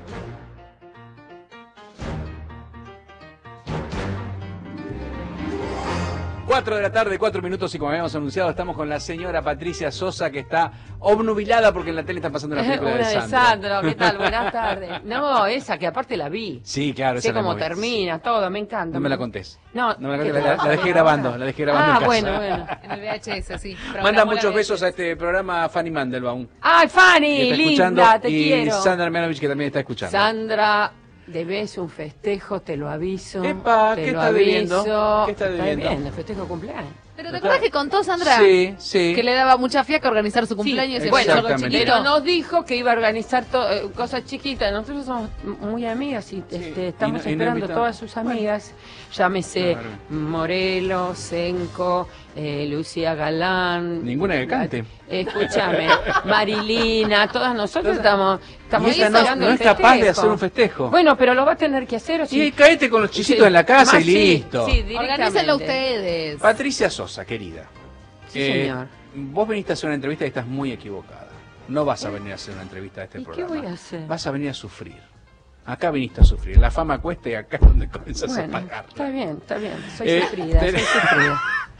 4 de la tarde, 4 minutos, y como habíamos anunciado, estamos con la señora Patricia Sosa, que está obnubilada porque en la tele está pasando una película de Sandro. ¿Qué tal? Buenas tardes. No, esa que aparte la vi. Sí, claro. Sé cómo termina, todo, me encanta. No me la contés. No me la contés, la dejé grabando, en casa. Bueno. En el VHS, sí. Manda muchos besos a este programa Fanny Mandelbaum. ¡Ay, Fanny! Linda, te y quiero. Sandra Mianovich, que también está escuchando. Sandra, debes un festejo, te lo aviso. Epa, te ¿qué lo está debiendo? aviso. ¿Qué está debiendo? Está bien, festejo de cumpleaños. Pero ¿te acuerdas que contó Sandra? Sí, sí. Que le daba mucha fiaca organizar su cumpleaños y bueno, exactamente. pero nos dijo que iba a organizar cosas chiquitas. Nosotros somos muy amigas y estamos esperando todas sus amigas. Llámese Morelos, Senco, Lucía Galán. Ninguna que cante. Escúchame, Marilina, todas nosotros estamos y esta no es capaz de hacer un festejo. Bueno, pero lo va a tener que hacer. Y caete con los chisitos en la casa y listo. Sí, organícenlo ustedes. Patricia Sosa, querida. Sí, señor. Vos viniste a hacer una entrevista y estás muy equivocada. No vas a venir a hacer una entrevista a este programa. ¿Qué voy a hacer? Vas a venir a sufrir. Acá viniste a sufrir. La fama cuesta y acá es donde comenzás a pagarla. Está bien. Soy sufrida.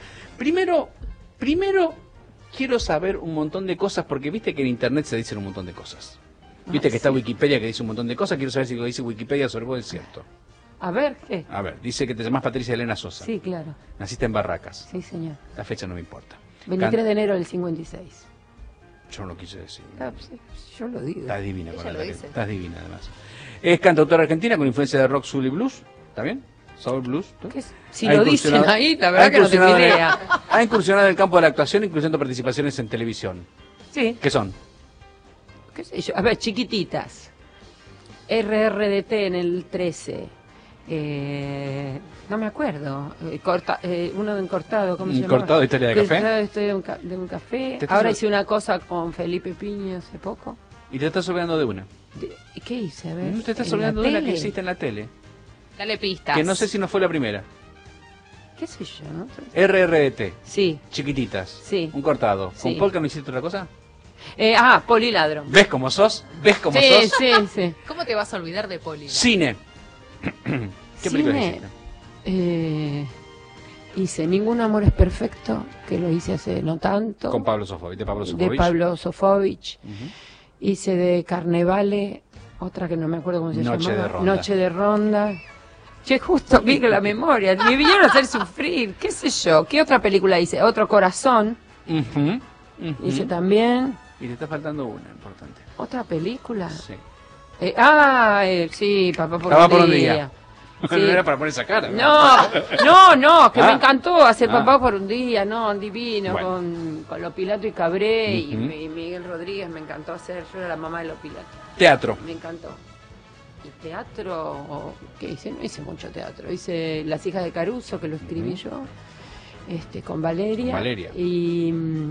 Primero quiero saber un montón de cosas, porque viste que en internet se dicen un montón de cosas. Viste que está Wikipedia, que dice un montón de cosas. Quiero saber si lo que dice Wikipedia sobre vos es cierto. A ver, ¿qué? A ver, dice que te llamás Patricia Elena Sosa. Sí, claro. Naciste en Barracas. Sí, señor. La fecha no me importa. 23 de enero del 56. Yo no lo quise decir. Yo lo digo. Estás divina con Ella la lo dice. Estás divina, además. Es cantautora argentina con influencia de rock, soul y blues. ¿Está bien? Soul blues. ¿no? Si lo dicen ahí, la verdad que no tengo idea. Ha incursionado en el campo de la actuación, incluyendo participaciones en televisión. Sí. ¿Qué son? ¿Qué sé yo? A ver, chiquititas. RRDT en el 13. No me acuerdo. Uno de Encortado, ¿cómo se llama? ¿Encortado, historia de café? Historia de un café. Ahora hice una cosa con Felipe Piña hace poco. Y te estás olvidando de una. ¿Qué hice? A ver. Te estás olvidando de una que existe en la tele. Dale pistas. Que no sé si no fue la primera. ¿Qué sé yo? ¿No? RRDT. Sí. Chiquititas. Sí. Un cortado. Sí. ¿Con Polka no hiciste otra cosa? Poliladro. ¿Ves cómo sos? sos? Sí. ¿Cómo te vas a olvidar de Poli? Cine. ¿Qué película hiciste? Hice Ningún amor es perfecto, que lo hice hace no tanto. Con Pablo Sofovich, de Pablo De Sofovich. Pablo Sofovich. Hice de Carnevale, otra que no me acuerdo cómo se llama. Noche de Ronda. Che, justo vi que la memoria. Me vinieron a hacer sufrir, qué sé yo. ¿Qué otra película hice? Otro Corazón. Hice también. Y te está faltando una importante. ¿Otra película? Sí. Sí, Papá por un día. Sí. No era para poner esa cara. No, que me encantó hacer Papá por un día, divino, Bueno. con Lopilato y Cabré y Miguel Rodríguez, me encantó hacer, yo era la mamá de Lopilato. Teatro. Me encantó. Y teatro, ¿qué hice? No hice mucho teatro, hice Las hijas de Caruso, que lo escribí yo, con Valeria. Y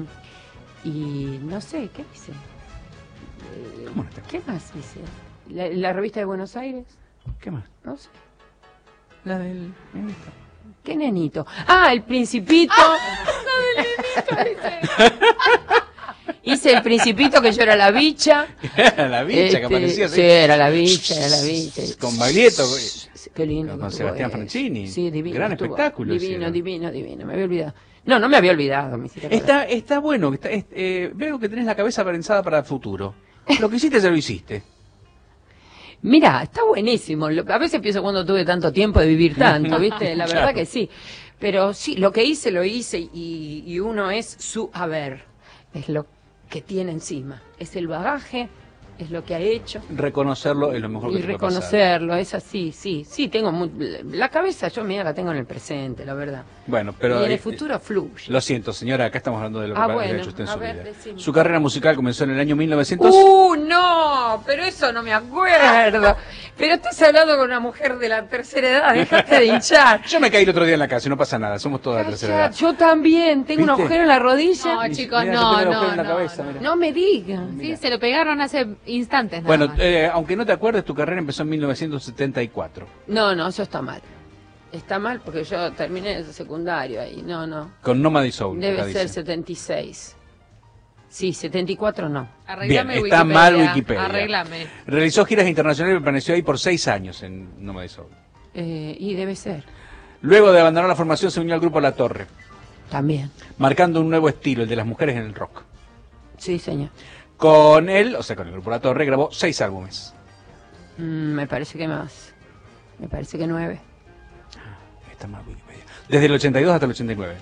no sé, ¿qué hice? ¿Cómo no te ¿Qué más hice? La revista de Buenos Aires. ¿Qué más? No sé. La del nenito. ¿Qué nenito? El Principito. La del nenito, hice el Principito, que yo era la bicha. La bicha que aparecía así. Sí, era la bicha. Con Baglietto. Qué lindo. Con Sebastián Francini. Sí, divino. Gran espectáculo. Divino. Me había olvidado. No me había olvidado. Está bueno. Veo que tenés la cabeza pensada para el futuro. Lo que hiciste, ya lo hiciste. Mira, está buenísimo. A veces pienso cuando tuve tanto tiempo de vivir tanto, ¿viste? La verdad que sí. Pero sí, lo que hice, lo hice y uno es su haber. Es lo que tiene encima. Es el bagaje, es lo que ha hecho. Reconocerlo es lo mejor que te puede pasar. Y reconocerlo, es así, sí. Tengo la cabeza, yo la tengo en el presente, la verdad. Bueno, pero y en el futuro fluye. Lo siento, señora, acá estamos hablando de lo que ha hecho usted en su vida. Decime. Su carrera musical comenzó en el año 1900. No, pero eso no me acuerdo. Pero estás hablando con una mujer de la tercera edad, dejate de hinchar. Yo me caí el otro día en la casa y no pasa nada, somos todos de la tercera edad. Yo también, tengo un agujero en la rodilla. No, chicos, Mirá, no me digan. Sí, se lo pegaron hace instantes. Bueno, aunque no te acuerdes, tu carrera empezó en 1974. No, eso está mal. Está mal porque yo terminé el secundario ahí. No. Con Nomad Soul. Debe ser 76. Sí, 74 no. Arreglame Bien, está mal Wikipedia. Arreglame. Realizó giras internacionales y permaneció ahí por 6 años en Nómada Soul. Y debe ser. Luego de abandonar la formación se unió al grupo La Torre, También. marcando un nuevo estilo, el de las mujeres en el rock. Sí, señor. Con él, o sea, con el grupo La Torre, grabó 6 álbumes. Me parece que más. Me parece que 9. Está mal Wikipedia. Desde el 82 hasta el 89.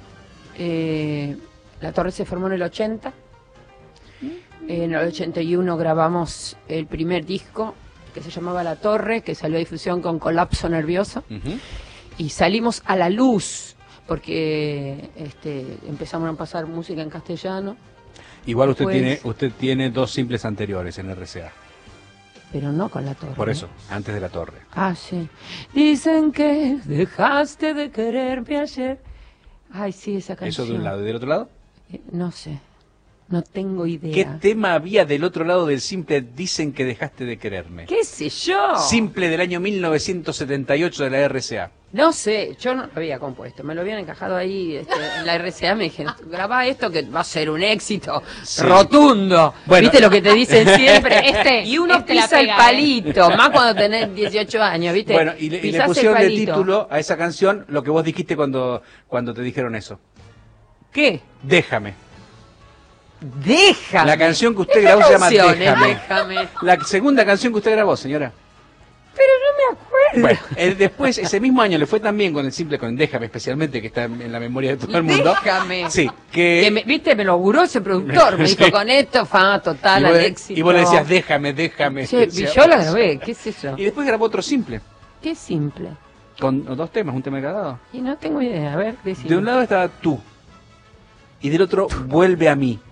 La Torre se formó en el 80. En el 81 grabamos el primer disco que se llamaba La Torre, que salió a difusión con Colapso Nervioso. Y salimos a la luz porque empezamos a pasar música en castellano. Igual Después- usted tiene 2 simples anteriores en RCA. Pero no con La Torre. Por eso, antes de La Torre. Ah, sí. Dicen que dejaste de quererme ayer. Ay, sí, esa canción. Eso de un lado. ¿Y del otro lado? No sé. No tengo idea. ¿Qué tema había del otro lado del simple Dicen que dejaste de quererme? ¿Qué sé yo? Simple del año 1978 de la RCA. No sé, yo no lo había compuesto, me lo habían encajado ahí en la RCA, me dijeron, grabá esto que va a ser un éxito Sí. rotundo. Bueno. ¿Viste lo que te dicen siempre? Y uno este la pisa el pega, palito, más cuando tenés 18 años, ¿viste? Bueno, y le Pisás el pusieron de palito. título a esa canción lo que vos dijiste cuando te dijeron eso. ¿Qué? Déjame. Déjame. La canción que usted ¿Qué grabó se llama canción es Déjame. Déjame. La segunda canción que usted grabó, señora. Pero no me acuerdo. Bueno, después, ese mismo año le fue también con el simple, con Déjame especialmente, que está en la memoria de todo el mundo. Déjame. Sí, ¿Viste? Me lo auguró ese productor. Me dijo, Sí. con esto, total, y vos, al éxito. y vos le decías, déjame. Sí, Decía, y yo la grabé, ¿qué es eso? Y después grabó otro simple, Qué simple. con 2 temas, un tema de cada lado. Y no tengo idea, a ver, decime. De un lado estaba Tú, y del otro Vuelve a mí.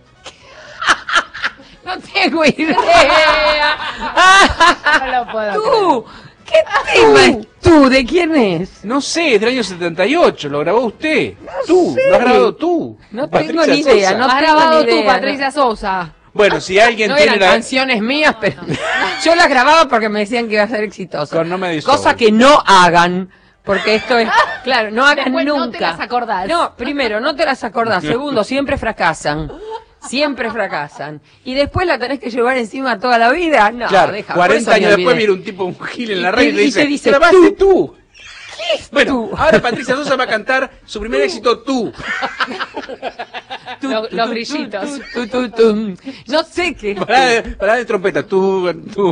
No tengo idea. No lo puedo Tú, ¿qué tema es tú? ¿De quién es? No sé, es del año 78, lo grabó usted. Tú, lo has grabado tú. No Patricia tengo ni idea, Sosa. no Has tengo grabado ni tú, idea, Patricia Sosa. Bueno, si alguien No tiene eran la... canciones mías, pero yo las grababa porque me decían que iba a ser exitoso. Con No me dis Cosa Soul. que no hagan, porque esto es, claro, no hagan Después nunca. no te las acordás. No, primero, no te las acordás. Segundo, siempre fracasan. Siempre fracasan. Y después la tenés que llevar encima toda la vida. No, Claro, deja. 40 años después viene un tipo, un gil en la red y te dice, dice, grabaste tú. Bueno, tú? ahora Patricia Sosa va a cantar su primer éxito, Tú. Los grillitos. No sé qué. Pará de trompeta, tú.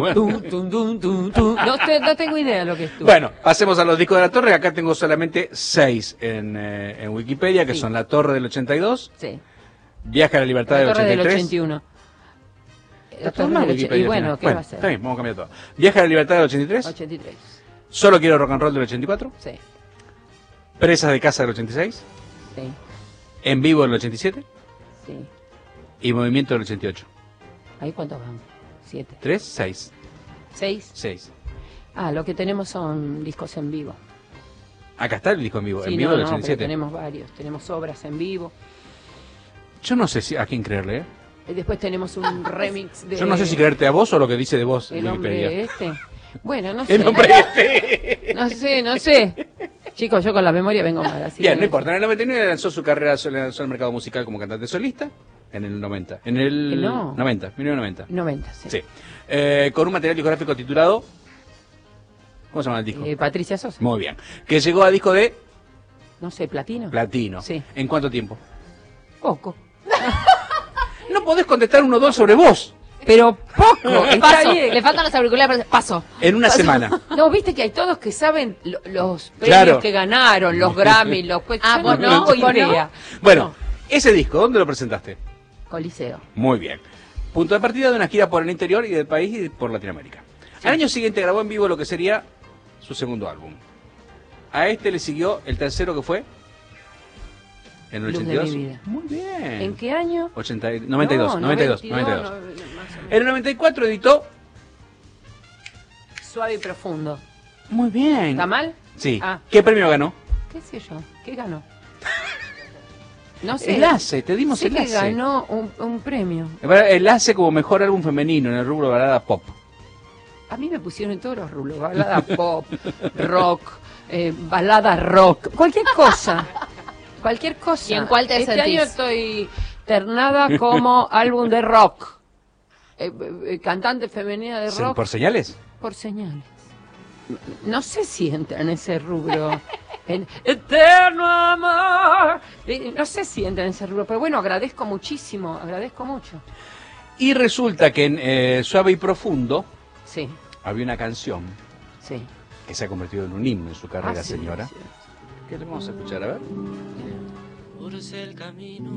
No tengo idea de lo que es tú. Bueno, pasemos a los discos de La Torre. Acá tengo solamente 6 en Wikipedia, que Sí. son La Torre del 82, Sí. Viaje a la Libertad La del Torre del 83. 81. La Está Torre mal del Wikipedia Y bueno, al final. ¿qué va a ser? Está bien, vamos a cambiar todo. Viaje a la Libertad del 83, 83. Solo quiero rock and roll del 84, Sí, Presas de casa del 86, sí, En vivo del 87 sí. y Movimiento del 88. ¿Ahí cuántos van? 7. 3, 6, 6. 6. Ah, lo que tenemos son discos en vivo. Acá está el disco en vivo, Sí, en vivo no, del no, pero 87. tenemos varios. Tenemos obras en vivo. Yo no sé a quién creerle, ¿eh? Y después tenemos un remix de... Yo no sé si creerte a vos o lo que dice de vos El Wikipedia. hombre este. Bueno, no sé. El hombre este. No sé. Chicos, yo con la memoria vengo mal. Así Bien, que- no importa. En el 99 lanzó su carrera, lanzó el mercado musical como cantante solista. En el 90. En el No. 90, 1990. 90, sí. Sí. Con un material discográfico titulado... ¿Cómo se llama el disco? Patricia Sosa. Muy bien. Que llegó a disco de No sé, platino. platino. Sí. ¿En cuánto tiempo? Poco. No podés contestar 1 o 2 sobre vos. Pero poco. Está Paso. bien. Le faltan los auriculares. Paso. En una semana. No, viste que hay todos que saben los premios Claro. que ganaron, los Grammy, los... Ah, yo vos no no, tengo vos no. idea. Bueno, ese disco, ¿dónde lo presentaste? Coliseo. Muy bien. Punto de partida de una gira por el interior y del país y por Latinoamérica. Al año siguiente grabó en vivo lo que sería su segundo álbum. A este le siguió el tercero, que fue en el Luz de 82. mi vida. Muy bien. ¿En qué año? 92, No, 92. 92, En más o menos. el 94 editó... Suave y profundo. Muy bien. ¿Está mal? Sí. Ah. ¿Qué premio ganó? ¿Qué sé yo? ¿Qué ganó? No sé. El ACE, te dimos Sé el que ACE. ganó un premio. El ACE como mejor álbum femenino en el rubro balada pop. A mí me pusieron en todos los rubros. Balada pop, rock, balada rock. Cualquier cosa. Cualquier cosa. ¿Y en cuál te este sentís? año estoy ternada como álbum de rock. Cantante femenina de rock. ¿Por señales? Por señales. No sé si entra en ese rubro. En eterno amor. No sé si entra en ese rubro, pero bueno, agradezco muchísimo, agradezco mucho. Y resulta que en Suave y Profundo Sí, había una canción sí. que se ha convertido en un himno en su carrera, Sí, señora. sí. ¿Qué le vamos a escuchar? A ver. Por el camino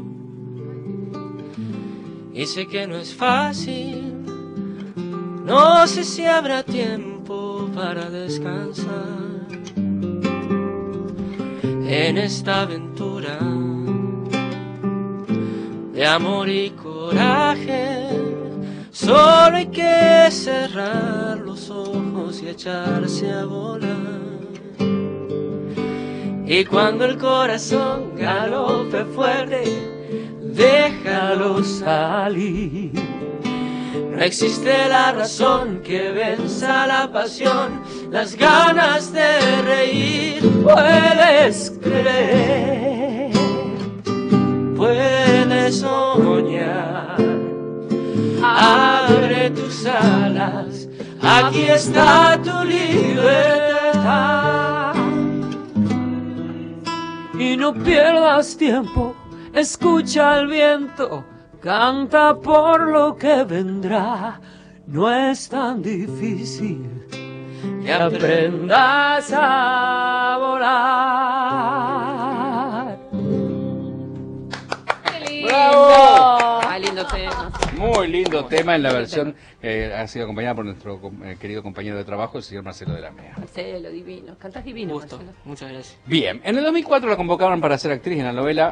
y sé que no es fácil, no sé si habrá tiempo para descansar en esta aventura de amor y coraje. Solo hay que cerrar los ojos y echarse a volar. Y cuando el corazón galope fuerte, déjalo salir. No existe la razón que venza la pasión, las ganas de reír. Puedes creer, puedes soñar. Abre tus alas, aquí está tu libertad. Y no pierdas tiempo, escucha al viento, canta por lo que vendrá. No es tan difícil que aprendas a volar. ¡Qué lindo! ¡Bravo! Ah, lindo tema. Muy lindo tema en la versión que ha sido acompañada por nuestro querido compañero de trabajo, el señor Marcelo de la Mea. Marcelo, divino. Cantás divino, Gusto, Marcelo. muchas gracias. Bien, en el 2004 la convocaron para ser actriz en la novela.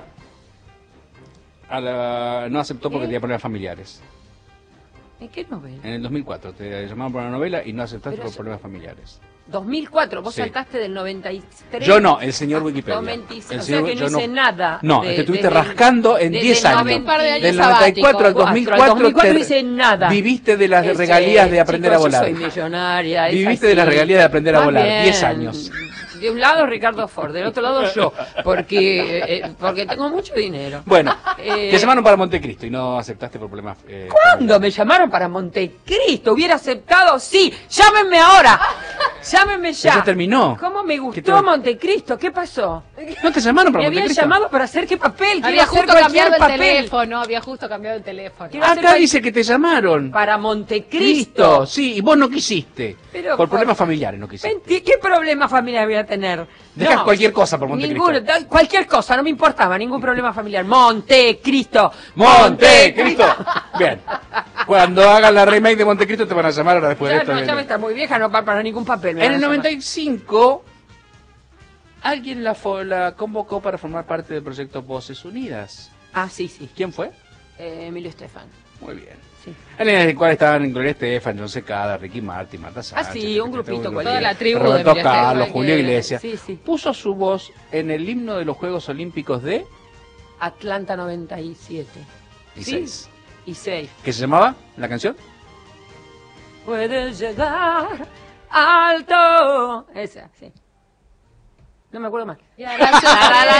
No aceptó porque tenía problemas familiares. ¿En qué novela? En el 2004 te llamaron por una novela y no aceptaste Pero por eso- problemas familiares. 2004, vos Sí. saltaste del 93. Yo no, el señor Wikipedia. 96, El o señor- sea que no yo hice nada. No, te estuviste rascando en 10 años. Un par de años Del 94 al sabáticos. 2004, Al 2004 te- no hice nada. Viviste de las Ese, regalías de aprender chicos, a volar. Yo soy millonaria. es Viviste de las así. regalías de aprender a Más volar, bien. 10 años. De un lado Ricardo Ford, del otro lado yo, porque tengo mucho dinero. Bueno, Eh, te llamaron para Montecristo y no aceptaste por problemas. ¿Cuándo me llamaron para Montecristo? ¿Hubiera aceptado? Sí, llámenme ahora. Llámenme ya. Ya terminó. ¿Cómo me ¿Qué gustó te- Montecristo? ¿Qué pasó? ¿No te llamaron para Me habían Montecristo? llamado para hacer qué papel. Quiero Había hacer justo cualquier cambiado el papel. teléfono, había justo cambiado el teléfono. Quiero hacer Acá dice que te llamaron. para Montecristo. Cristo, sí, y vos no quisiste. Pero por problemas familiares no quisiste. ¿Qué problema familiar voy a tener? Dejas cualquier cosa por Montecristo. Cualquier cosa, no me importaba, ningún problema familiar. Montecristo. Montecristo. Bien. Cuando hagan la remake de Montecristo te van a llamar ahora después de Ya, esto. no, Bien. ya me está muy vieja, no para ningún papel. me En van el a llamar. 95 alguien la convocó para formar parte del proyecto Voces Unidas. Ah, sí, sí. ¿Quién fue? Emilio Estefan. Muy bien. Sí. En el cual estaban Gloria Estefan, John Secada, Ricky Martin, Marta Sánchez. sí, un grupito cualquiera. Toda la tribu de Roberto Emilio Carlos, Estefan, Julio que- Iglesias. Sí, sí. Puso su voz en el himno de los Juegos Olímpicos de Atlanta 97. y Sí. 6. Y 6. ¿Qué se llamaba la canción? Puedes llegar alto. Esa, sí. No me acuerdo más. Y ahora yo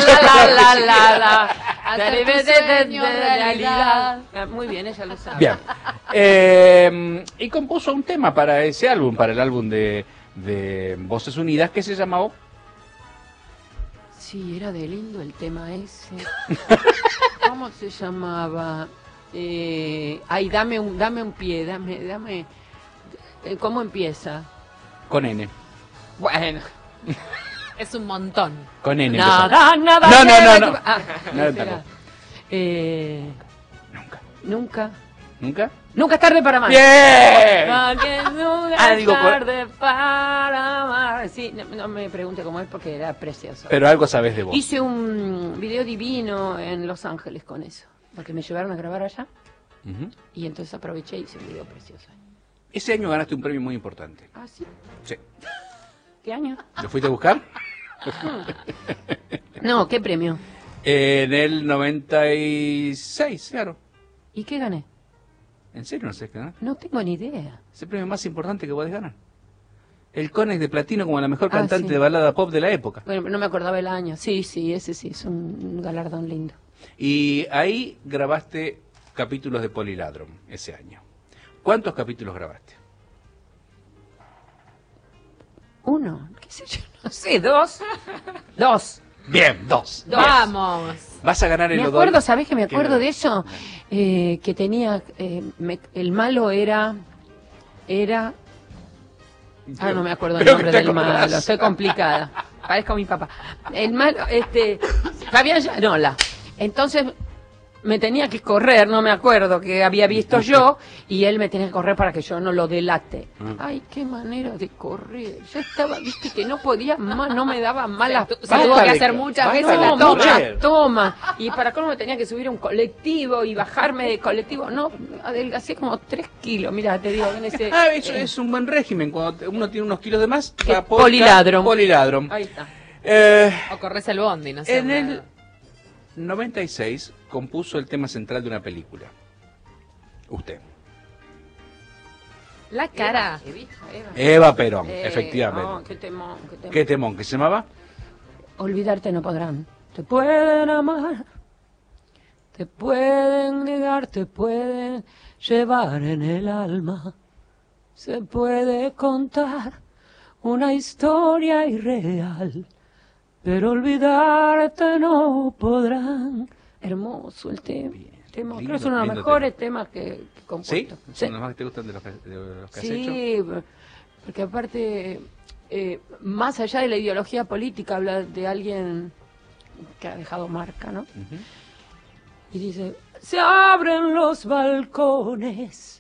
hacer tu sueño realidad. Ah, muy bien, ella lo sabe. Bien. Y compuso un tema para ese álbum, para el álbum de Voces Unidas, que se llamaba Sí, era de lindo el tema ese. ¿Cómo se llamaba? Ay, dame un pie, dame. ¿Cómo empieza? Con N. Bueno. Es un montón. Con N. Nada. No. Ah, No, espera. tampoco. Nunca. ¿Nunca? Nunca es tarde para amar. ¡Bien! Porque nunca Ah, es digo, tarde para amar. Sí, no me pregunte cómo es porque era precioso. Pero algo sabes de vos. Hice un video divino en Los Ángeles con eso. Porque me llevaron a grabar allá. Ujú. Y entonces aproveché y hice un video precioso. Ese año ganaste un premio muy importante. Ah, sí. Sí. ¿Qué año? ¿Lo fuiste a buscar? No, ¿qué premio? En el 96, claro. ¿Y qué gané? ¿En serio no sé qué ganar? No tengo ni idea. Es el premio más importante que podés ganar. El Conex de Platino como la mejor Ah, cantante sí. de balada pop de la época. Bueno, no me acordaba el año. Sí, ese sí, es un galardón lindo. Y ahí grabaste capítulos de Poliladron ese año. ¿Cuántos capítulos grabaste? Uno, qué sé yo, no sé, dos. Dos. Bien, dos. Vamos. Vas a ganar el Me Odol. acuerdo, ¿sabés que me acuerdo de eso? Que tenía, el malo era... Ah, no me acuerdo el Creo nombre que te del malo, acordás. estoy complicada. Parezco a mi papá. El malo, Fabián Llanola. Entonces me tenía que correr, no me acuerdo que había visto yo, y él me tenía que correr para que yo no lo delate. Ay, qué manera de correr. Yo estaba, viste, que no podía más, no me daba malas Se tuvo que hacer muchas veces la toma. muchas tomas. Y para cómo me tenía que subir a un colectivo y bajarme de colectivo. No, adelgacé como 3 kilos, mira, te digo, en ese... Eso es un buen régimen. Cuando uno tiene unos kilos de más, Que va a podcast, Poliladron. Poliladron. Ahí está. O corres el bondi, no sé. En el 96 compuso el tema central de una película. Usted. La cara. Eva Perón, efectivamente. No, qué temón, qué temón. ¿Qué temón? ¿Qué se llamaba? Olvidarte no podrán. Te pueden amar, te pueden negar, te pueden llevar en el alma. Se puede contar una historia irreal, pero olvidarte no podrán. Hermoso el tema. lindo, Creo que es uno de los lindo mejores temas que he ¿Sí? compuesto. ¿Son los más que te gustan de los que has hecho? Sí, porque aparte, más allá de la ideología política, habla de alguien que ha dejado marca, ¿no? Ujú. Y dice, se abren los balcones,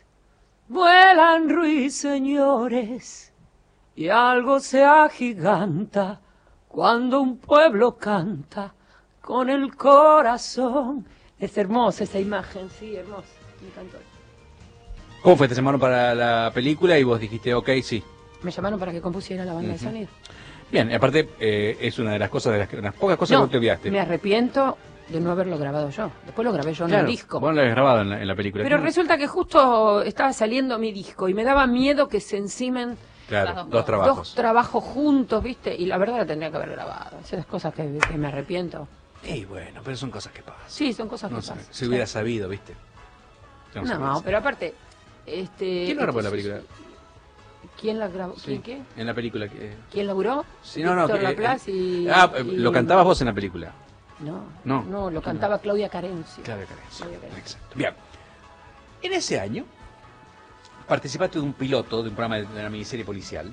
vuelan ruiseñores, y algo se agiganta cuando un pueblo canta con el corazón. Es hermosa esa imagen, sí, hermosa, me encantó. ¿Cómo fue? Te llamaron para la película y vos dijiste, ok, sí. Me llamaron para que compusiera la banda de sonido. Bien, aparte es una de las cosas, de las pocas cosas que no te olvidaste. Me arrepiento de no haberlo grabado yo. Después lo grabé yo en Claro, el disco. vos lo habías grabado en la película. Pero resulta que justo estaba saliendo mi disco y me daba miedo que se encimen Claro, Dos dos trabajos. dos trabajos juntos, ¿viste? Y la verdad la tendría que haber grabado. Esas cosas que me arrepiento. Y bueno, pero son cosas que pasan. Sí, son cosas No que sé, pasan. si hubiera sabido, ¿viste? No, pero aparte... ¿Quién lo grabó en la película? ¿Quién la grabó? Sí, ¿Quién qué? en la película. ¿Quién laburó? Sí, no, Víctor Laplace y... lo cantabas vos en la película. No, lo cantaba Claudia Carencio. Claro, Carencio. Claudia Carencio. Exacto. Bien. En ese año participaste de un piloto de un programa de una miniserie policial.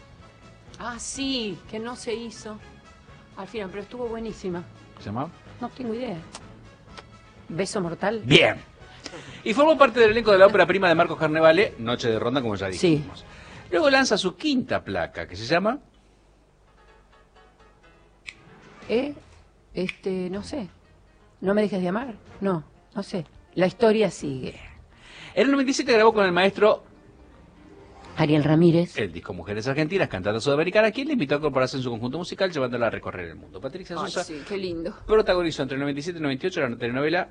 Ah, sí, que no se hizo al final, pero estuvo buenísima. ¿Se llamaba? No tengo idea. ¿Beso mortal? Bien. Y formó parte del elenco de la ópera prima de Marcos Carnevale, Noche de Ronda, como ya dijimos. Luego lanza su quinta placa, que se llama... No sé. ¿No me dejes de amar? No sé. La historia sigue. En el 97 grabó con el maestro Ariel Ramírez. el disco Mujeres Argentinas, cantante sudamericana, quien le invitó a incorporarse en su conjunto musical, llevándola a recorrer el mundo. Patricia Ay, Sosa sí, qué lindo. protagonizó entre el 97 y el 98 la telenovela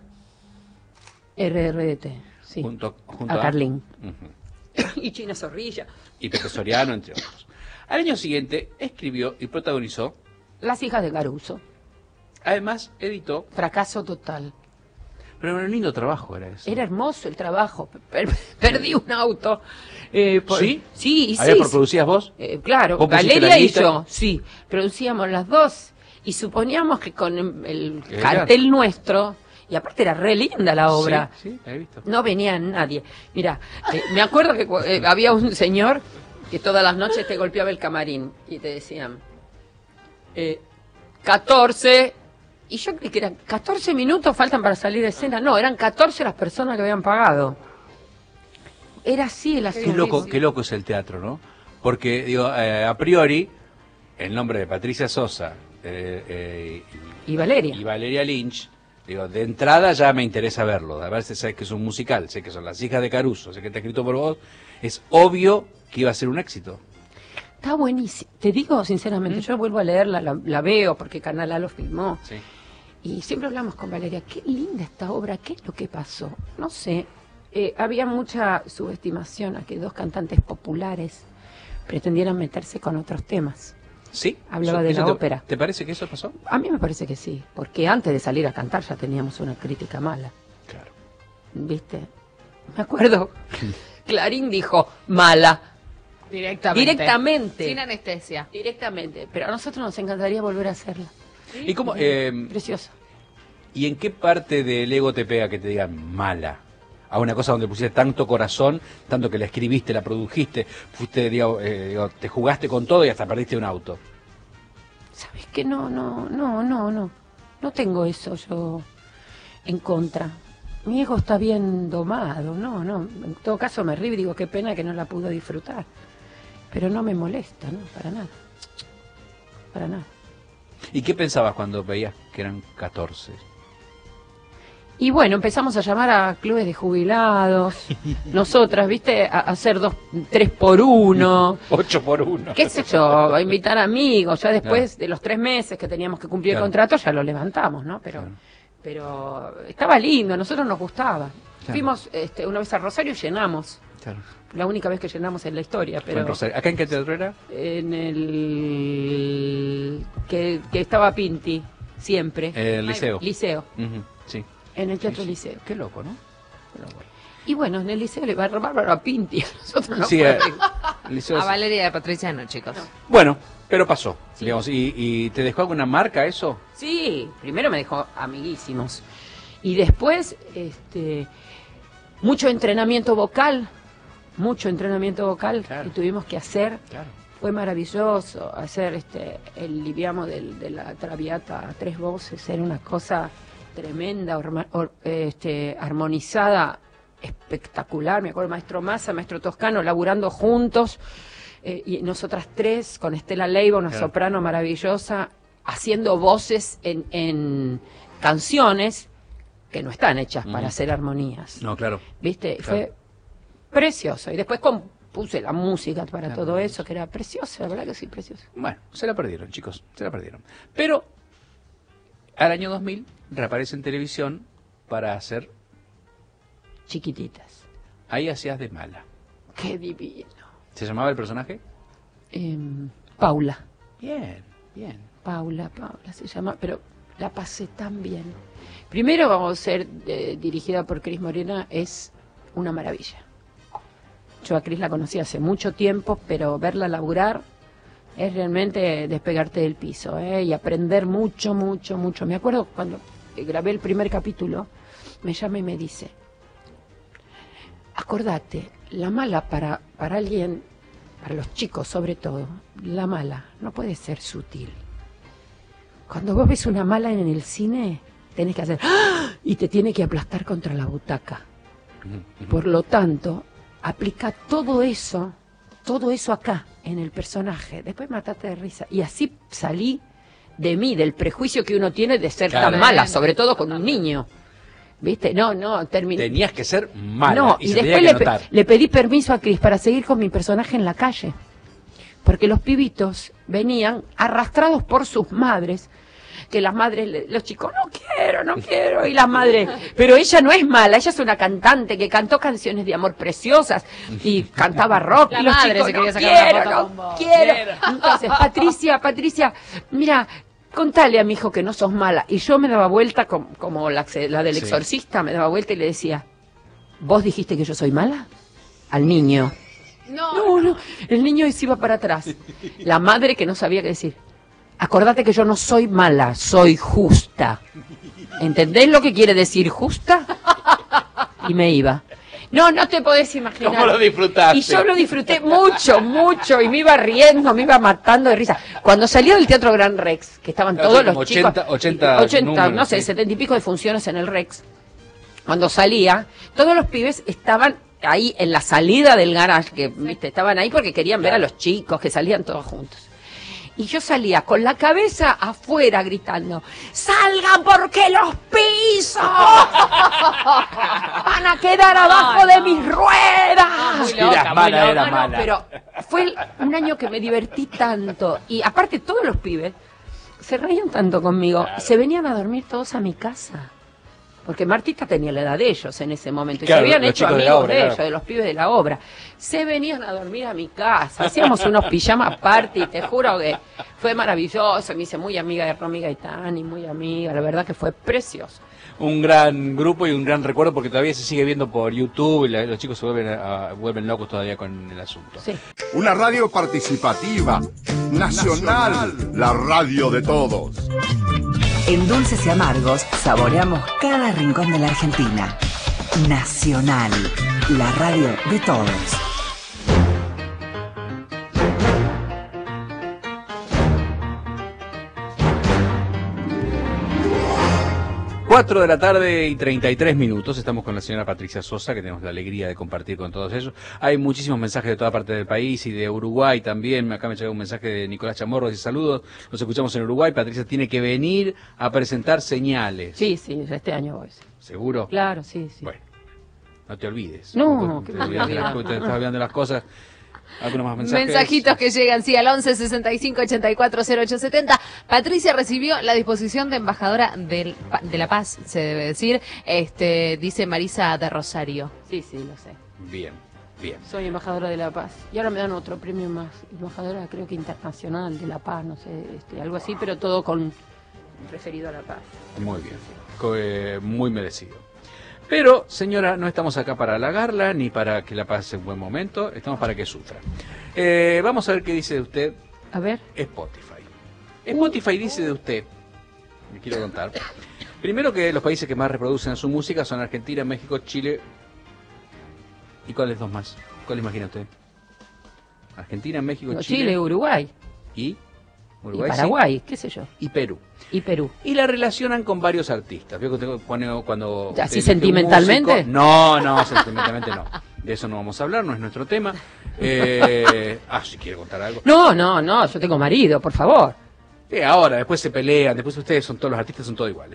RRDT, sí. junto a Carlín. Ujú. Y China Zorrilla. Y Pepe Soriano, entre otros. Al año siguiente escribió y protagonizó, Las hijas de Caruso. además editó, Fracaso total. pero un lindo trabajo era eso. Era hermoso el trabajo. Perdí un auto. ¿Sí? Sí, ¿Había sí. producías vos? Claro, ¿Vos pusiste Valeria la y guita? yo, sí. Producíamos las dos. Y suponíamos que con el Era. cartel nuestro, y aparte era re linda la obra. Sí, la he visto. No venía nadie. Mira, me acuerdo que había un señor que todas las noches te golpeaba el camarín y te decían 14, y yo creí que eran 14 minutos faltan para salir de escena. No, eran 14 las personas que habían pagado. Era así el asunto. Qué loco es el teatro, ¿no? Porque, digo, a priori, el nombre de Patricia Sosa Y Valeria. y Valeria Lynch, digo, de entrada ya me interesa verlo. A ver si sabes que es un musical, sé que son Las hijas de Caruso, sé que está escrito por vos. Es obvio que iba a ser un éxito. Está buenísimo. Te digo sinceramente, yo vuelvo a leerla, la veo porque Canal A lo filmó. Sí. Y siempre hablamos con Valeria, qué linda esta obra, qué es lo que pasó. No sé, había mucha subestimación a que dos cantantes populares pretendieran meterse con otros temas. ¿Sí? Hablaba de la ópera. ¿Te parece que eso pasó? A mí me parece que sí, porque antes de salir a cantar ya teníamos una crítica mala. Claro. ¿Viste? Me acuerdo, Clarín dijo, mala. Directamente. Sin anestesia. Directamente. Pero a nosotros nos encantaría volver a hacerla. ¿Sí? ¿Y cómo? Preciosa. ¿Y en qué parte del ego te pega que te digan mala? A una cosa donde pusiste tanto corazón, tanto que la escribiste, la produjiste, fuiste, te jugaste con todo y hasta perdiste un auto. ¿Sabes qué? No tengo eso yo en contra. Mi ego está bien domado, no. En todo caso me río y digo, qué pena que no la pude disfrutar. Pero no me molesta, ¿no? Para nada. Para nada. ¿Y qué pensabas cuando veías que eran 14? Y bueno, empezamos a llamar a clubes de jubilados, nosotras, ¿viste? A hacer 3 por 1. 8 por 1. ¿Qué sé yo? A invitar amigos. Ya después de los 3 meses que teníamos que cumplir el contrato, ya lo levantamos, ¿no? Pero estaba lindo, a nosotros nos gustaba. Fuimos una vez a Rosario y llenamos. Claro. La única vez que llenamos en la historia. Pero ¿Acá en qué teatro era? En el que estaba Pinti, siempre. El Liceo. Liceo. Sí. En el Teatro Liceo. Qué loco, ¿no? Y bueno, en el Liceo le va a robar a Pinti. Nosotros no sí, Liceo a Valeria de Patricia no, chicos. No. Bueno, pero pasó. Sí. Digamos, ¿y te dejó alguna marca eso? Sí, primero me dejó amiguísimos. Y después, mucho entrenamiento vocal. Claro. Que tuvimos que hacer. Claro. Fue maravilloso hacer el liviamo de la Traviata a 3 voces. Era una cosa tremenda, armonizada, espectacular. Me acuerdo maestro Massa, maestro Toscano, laburando juntos, y nosotras 3 con Estela Leiva, una soprano maravillosa, haciendo voces en canciones que no están hechas para hacer armonías. No, claro. ¿Viste? Claro. Fue precioso. Y después compuse la música para todo eso, que era precioso, la verdad que sí, precioso. Bueno, se la perdieron, chicos, se la perdieron. Pero al año 2000 reaparece en televisión para hacer... Chiquititas. Ahí hacías de mala. Qué divino. ¿Se llamaba el personaje? Paula. Bien. Paula se llama, pero la pasé tan bien. Primero vamos a ser dirigida por Cris Morena, es una maravilla. Yo a Cris la conocí hace mucho tiempo, pero verla laburar es realmente despegarte del piso, y aprender mucho. Me acuerdo cuando grabé el primer capítulo, me llama y me dice, acordate, la mala para alguien, para los chicos sobre todo, la mala no puede ser sutil. Cuando vos ves una mala en el cine, tenés que hacer ¡ah! Y te tiene que aplastar contra la butaca. Por lo tanto, aplica todo eso acá, en el personaje. Después matate de risa. Y así salí de mí, del prejuicio que uno tiene de ser tan mala, sobre todo con un niño. ¿Viste? No, terminé. Tenías que ser mala. No, y después le pedí permiso a Cris para seguir con mi personaje en la calle. Porque los pibitos venían arrastrados por sus madres, que las madres, los chicos, no quiero, y las madres, pero ella no es mala, ella es una cantante que cantó canciones de amor preciosas y cantaba rock, y los chicos, se quería sacar no quiero. Entonces, Patricia, mira, contale a mi hijo que no sos mala. Y yo me daba vuelta, como la del exorcista, me daba vuelta y le decía, ¿vos dijiste que yo soy mala? Al niño. No, el niño se iba para atrás. La madre que no sabía qué decir. Acordate que yo no soy mala, soy justa. ¿Entendés lo que quiere decir justa? Y me iba. No te podés imaginar. ¿Cómo lo disfrutaste? Y yo lo disfruté mucho, y me iba riendo, me iba matando de risa. Cuando salió del Teatro Gran Rex, que estaban todos los chicos... 80 números, no sé, 70 y pico de funciones en el Rex. Cuando salía, todos los pibes estaban ahí en la salida del garage, que viste, estaban ahí porque querían ver a los chicos, que salían todos juntos. Y yo salía con la cabeza afuera gritando, ¡salgan porque los pisos van a quedar abajo de mis ruedas! Era mala. Pero fue un año que me divertí tanto. Y aparte todos los pibes se reían tanto conmigo. Claro. Se venían a dormir todos a mi casa. porque Martita tenía la edad de ellos en ese momento, y claro, se habían hecho amigos de ellos, claro. de los pibes de la obra. Se venían a dormir a mi casa, hacíamos unos pijamas party, te juro que fue maravilloso, me hice muy amiga de Romy Gaetani, muy amiga, la verdad que fue precioso. Un gran grupo y un gran recuerdo porque todavía se sigue viendo por YouTube y los chicos se vuelven locos todavía con el asunto. Sí. Una radio participativa, nacional, la radio de todos. En Dulces y Amargos saboreamos cada rincón de la Argentina. Nacional, la radio de todos. 4 de la tarde y 33 minutos, estamos con la señora Patricia Sosa, que tenemos la alegría de compartir con todos ellos. Hay muchísimos mensajes de toda parte del país y de Uruguay también. Acá me llegó un mensaje de Nicolás Chamorro, dice saludos, nos escuchamos en Uruguay. Patricia tiene que venir a presentar Señales. Sí, este año voy. ¿Seguro? Claro, sí. Bueno, no te olvides. No, te estás olvidando las cosas. ¿Algunos más mensajes? Mensajitos que llegan, sí, al 11 65 84 0870. Patricia recibió la disposición de embajadora de La Paz, se debe decir, dice Marisa de Rosario. Sí, lo sé. Bien. Soy embajadora de La Paz. Y ahora me dan otro premio más. Embajadora, creo que internacional de La Paz, no sé, algo así, pero todo referido a La Paz. Muy bien. Muy merecido. Pero, señora, no estamos acá para halagarla ni para que la pase un buen momento, estamos para que sufra. Vamos a ver qué dice de usted. A ver. Spotify. Spotify dice de usted, me quiero contar, primero que los países que más reproducen su música son Argentina, México, Chile. ¿Y cuáles dos más? ¿Cuál imagina usted? Argentina, México, Chile, Uruguay. ¿Y? Uruguay, y Paraguay, sí. qué sé yo. Y Perú. Y la relacionan con varios artistas. ¿Veo que cuando ¿así sentimentalmente? Músico, no, sentimentalmente no. De eso no vamos a hablar, no es nuestro tema. Si quiere contar algo. No, yo tengo marido, por favor. Ahora, después se pelean, después ustedes todos los artistas son todos iguales.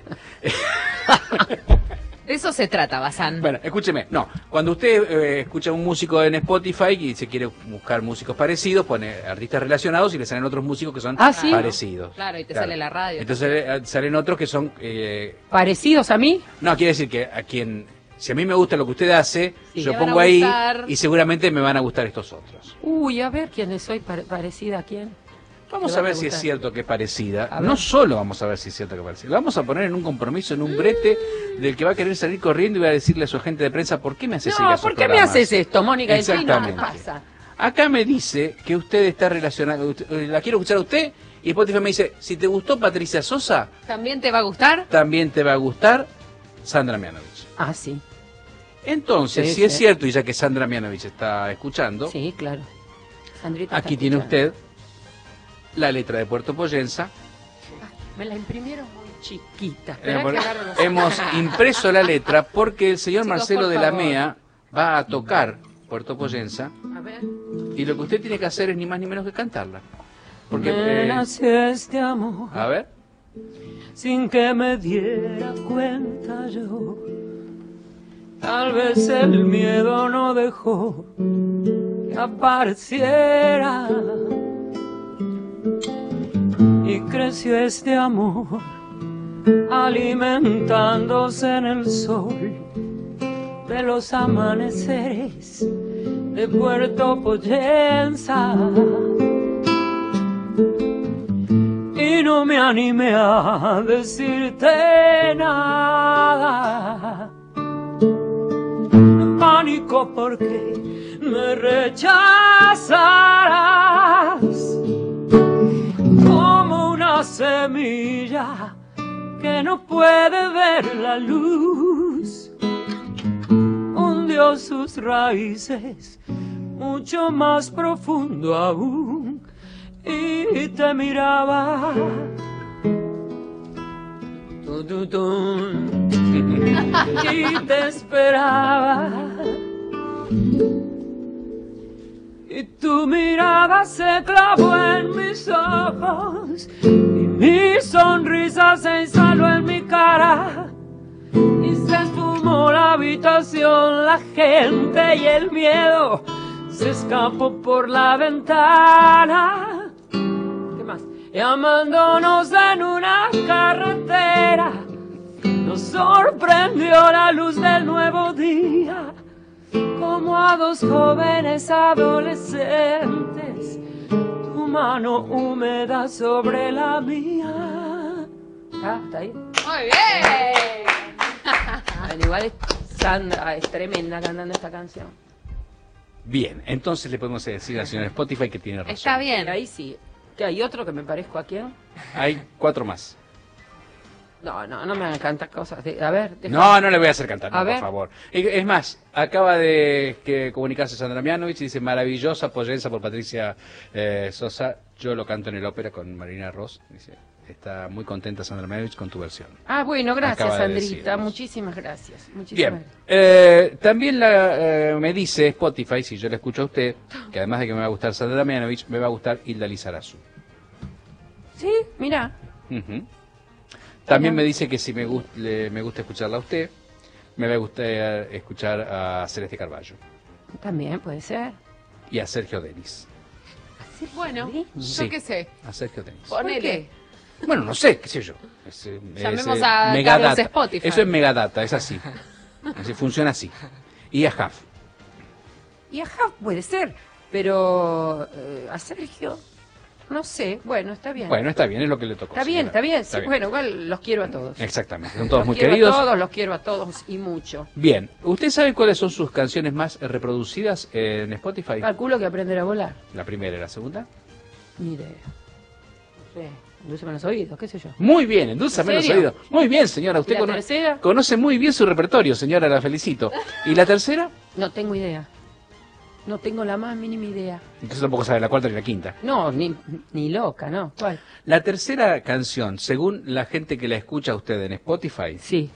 De eso se trata, Bazán. Bueno, escúcheme, cuando usted escucha a un músico en Spotify y se quiere buscar músicos parecidos, pone artistas relacionados y le salen otros músicos que son parecidos. Claro, y te sale la radio. Entonces salen otros que son... ¿Parecidos a mí? No, quiere decir que si a mí me gusta lo que usted hace, yo pongo ahí y seguramente me van a gustar estos otros. Uy, a ver quiénes soy, parecida a quién. Vamos a ver si es cierto que es parecida. No solo vamos a ver si es cierto que es parecida. Vamos a poner en un compromiso, en un brete del que va a querer salir corriendo y va a decirle a su agente de prensa, ¿por qué me haces seguir a ¿por qué me haces esto, Mónica? Exactamente. ¿Qué pasa? Acá me dice que usted está relacionada, la quiero escuchar a usted, y Spotify me dice, si te gustó Patricia Sosa, ¿también te va a gustar? También te va a gustar Sandra Mianovich. Ah, sí. Entonces, si es cierto, y ya que Sandra Mianovich está escuchando, sí, claro. Sandrita aquí tiene usted la letra de Puerto Poyensa. Me la imprimieron muy chiquita. Hemos impreso la letra porque el señor Marcelo de la Mea va a tocar Puerto Poyensa. A ver. Y lo que usted tiene que hacer es ni más ni menos que cantarla. Porque me nació este amor. A ver. Sin que me diera cuenta yo. Tal vez el miedo no dejó que apareciera. Y creció este amor, alimentándose en el sol de los amaneceres de Puerto Poyensa. Y no me animé a decirte nada. Pánico porque me rechazarás. Como una semilla que no puede ver la luz, hundió sus raíces mucho más profundo aún y te miraba. Y te esperaba. Y tu mirada se clavó en mis ojos y mi sonrisa se instaló en mi cara y se esfumó la habitación, la gente y el miedo se escapó por la ventana. ¿Qué más? Y amándonos en una carretera nos nos sorprendió la luz del nuevo día, como a dos jóvenes adolescentes, tu mano húmeda sobre la mía. ¿Está ahí? Muy bien. Bueno, igual Sandra es tremenda cantando esta canción. Bien, entonces le podemos decir al señor Spotify que tiene razón. Está bien. Ahí sí. ¿Que hay otro que me parezco a quién? Hay 4 más. No me hagan cantar cosas. A ver, No le voy a hacer cantar, A no, ver. por favor. Es más, acaba de comunicarse Sandra Mianovich y dice, maravillosa pollenza por Patricia Sosa. Yo lo canto en el ópera con Marina Ross. Dice, está muy contenta Sandra Mianovich con tu versión. Ah, bueno, gracias, Acaba de Sandrita. decirnos. Muchísimas gracias. Bien, también me dice Spotify, si yo le escucho a usted, que además de que me va a gustar Sandra Mianovich, me va a gustar Hilda Lizarazu. Sí, mira. Ujú. También me dice que si me gusta escucharla a usted, me va a gustar escuchar a Celeste Carballo También puede ser. y a Sergio Denis. Bueno, Sí. yo qué sé. A Sergio Denis. Ponele. Bueno, no sé, qué sé yo. Llamemos a Megadata. Carlos Spotify. Eso es Megadata, es así. Así funciona así. Y a Huff. Y ajá, puede ser. Pero a Sergio, no sé. Bueno, está bien. Bueno, está bien, es lo que le tocó. Está bien, señora. está bien. Sí, bueno, igual los quiero a todos. Exactamente, son todos Los muy quiero queridos. a todos, los quiero a todos y mucho. Bien, ¿usted sabe cuáles son sus canciones más reproducidas en Spotify? Calculo que aprender a volar. La primera y la segunda. Ni idea. No sé. Endulzame los oídos, qué sé yo. Muy bien, endulzame ¿En los serio? oídos. Muy bien, señora. Usted ¿Y la tercera? conoce muy bien su repertorio, señora, la felicito. ¿Y la tercera? No tengo idea. No tengo la más mínima idea. Entonces tampoco sabe la cuarta ni la quinta. No, ni loca, ¿no? ¿Cuál? La tercera canción, según la gente que la escucha a usted en Spotify, Sí.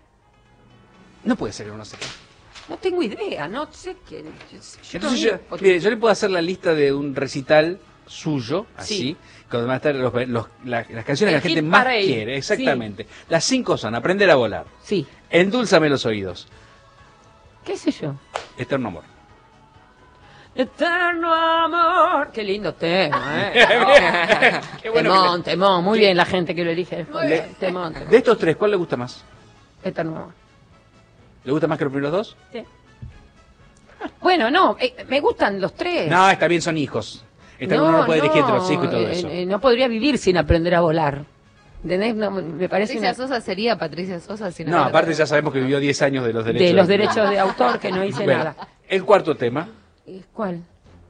no puede ser que no sepa. No tengo idea, no sé qué. Entonces mire, yo le puedo hacer la lista de un recital suyo, así, Sí. donde van a estar las canciones El que la gente hit más parade. quiere, exactamente. Las 5 son Aprender a volar, Sí. Endúlzame los oídos, ¿Qué sé yo? Eterno amor. Eterno amor. Qué lindo tema, Qué bueno temón. Muy bien la gente que lo elige. Temón. De estos tres, ¿cuál le gusta más? Eterno amor. ¿Le gusta más que los primeros dos? Sí. Bueno, no, me gustan los tres. No, está bien, son hijos. Uno no puede elegir entre los hijos y todo eso. No podría vivir sin aprender a volar. ¿Entendés? No, me parece Patricia una... Sosa sería Patricia Sosa si No, aparte ya sabemos que vivió 10 años de los derechos. de los derechos de autor que no hice Bueno, nada. el cuarto tema, ¿Cuál?